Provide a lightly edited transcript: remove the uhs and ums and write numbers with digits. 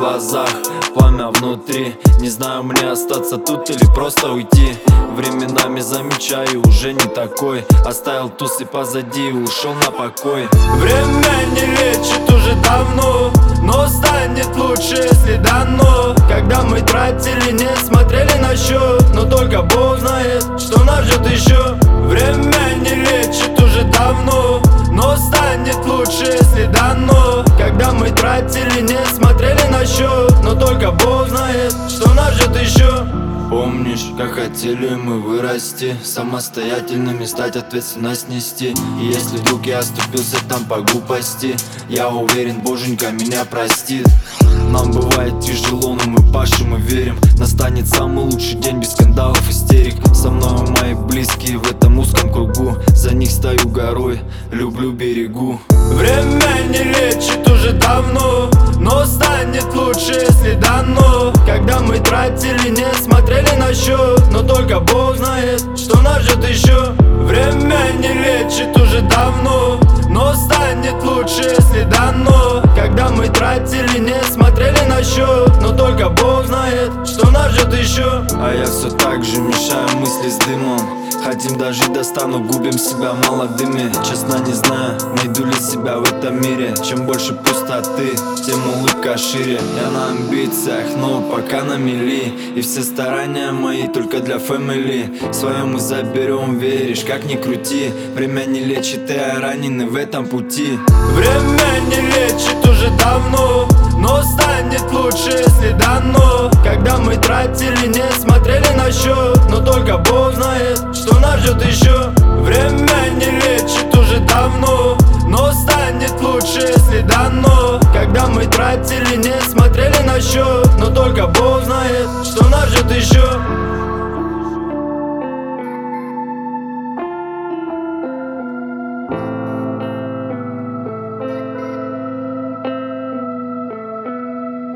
глазах, пламя внутри. Не знаю, мне остаться тут или просто уйти. Временами замечаю, уже не такой. Оставил тусы позади и ушел на покой. Время не лечит уже давно, но станет лучше, если дано. Когда мы тратили, не смотрели на счет, но только Бог знает, что нас ждет еще. Время не лечит уже давно, но станет лучше, если дано. Когда мы тратили, не смотрели на счет, но только Бог знает, что нас ждет еще. Помнишь, как хотели мы вырасти, самостоятельными стать, ответственность нести. И если вдруг я оступился там по глупости, я уверен, Боженька меня простит. Нам бывает тяжело, но мы пашем и верим. Настанет самый лучший день без скандалов, истерик. Со мной мои близкие в этом узком кругу. За них стою горой, люблю, берегу. Время не лечит уже давно, но станет лучше, если дано. Когда мы тратили, не смотрели на счет, но только Бог знает, что нас ждет еще. Время не лечит уже давно, но станет лучше, если дано. Когда мы тратили, не смотрели на счет, но только Бог знает, что нас ждет еще. А я все так же мешаю мысли с дымом. Хотим дожить до ста, но губим себя молодыми. Честно не знаю, найду ли себя в этом мире. Чем больше пустоты, тем улыбка шире. Я на амбициях, но пока на мели. И все старания мои только для фэмили. Свое мы заберем, веришь, как ни крути. Время не лечит, и я раненый в этом пути. Время не лечит уже давно, но станет лучше, если дано. Когда мы тратили, не смотрели на счет, но только Бог знает, что нас ждет еще. Время не лечит уже давно, но станет лучше, если дано. Когда мы тратили, не смотрели на счет, но только Бог знает, что нас ждет еще.